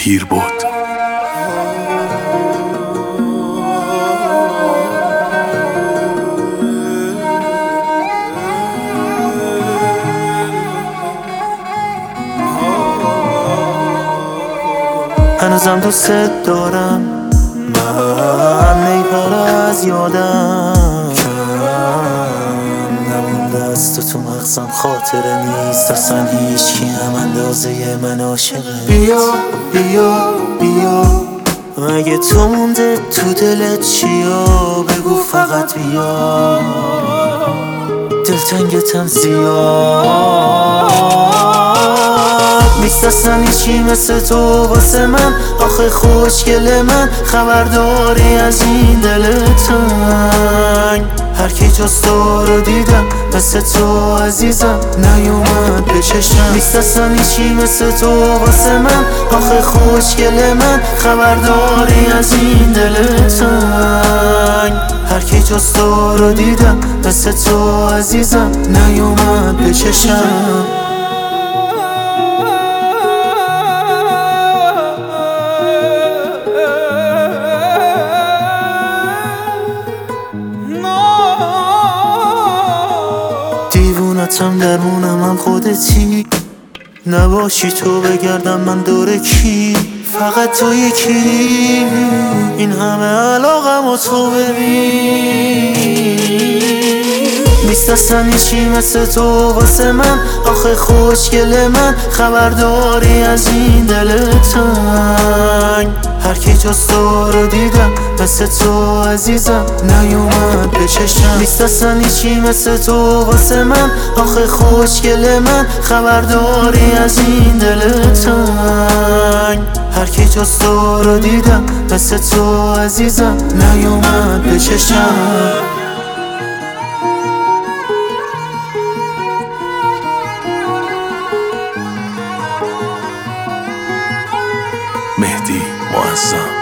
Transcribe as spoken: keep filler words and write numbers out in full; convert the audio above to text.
پیر بود. هنوزم دوست دارم، من نیپر از یادم کم نمونده از تو تو مغزم، خاطره نیست اصلا هیچ کی هم اندازه من عاشقه. بیا بیا بیا، مگه تو مونده تو دلت چیا؟ بگو فقط بیا، دلتنگتم زیاد نیست اصلا هیچی مثل تو واسه من. آخه خوشگل من، خبرداری از این دل تنگ. هر کی جز تو رو دیدم مثل تو عزیزم نیومد به چشمم. نیست اصلا هیچی مثل تو واسه من. آخه خوشگل من، خبرداری از این دل تنگ. هر کی جز تو رو دیدم مثل تو عزیزم نیومد به چشمم. دیوونتم درمونم هم خودتی، نباشی تو بگردم من دور کی؟ فقط تو یکی، این همه علاقم و تو ببین. نیست اصلا هیچی مثل تو واسه من. آخه خوشگل من، خبرداری از این دل تنگ. هر کی جز تو رو دیدم مثل تو عزیزم نیومد به چشمم. نیست اصلا هیچی مثل تو واسه من. آخه خوشگل من، خبرداری از این دل تنگ. هر کی جز تو رو دیدم مثل تو عزیزم نیومد به چشمم. مهدی معظم.